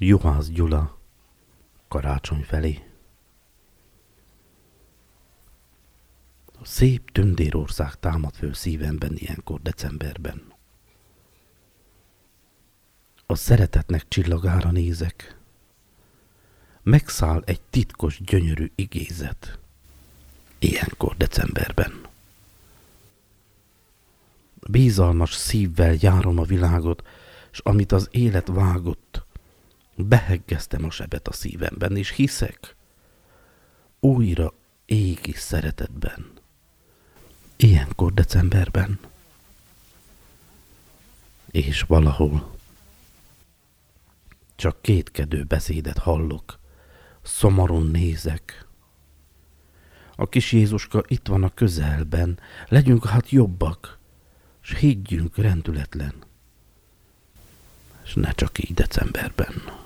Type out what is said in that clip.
Juhász Gyula, karácsony felé. A szép tündérország támad föl szívemben ilyenkor decemberben. A szeretetnek csillagára nézek. Megszáll egy titkos, gyönyörű igézet. Ilyenkor decemberben. Bízalmas szívvel járom a világot, s amit az élet vágott, beheggeztem a sebet a szívemben, és hiszek újra égi szeretetben. Ilyenkor decemberben. És valahol csak kétkedő beszédet hallok, szomorúan nézek. A kis Jézuska itt van a közelben, legyünk hát jobbak, s higgyünk rendületlen, s ne csak így decemberben.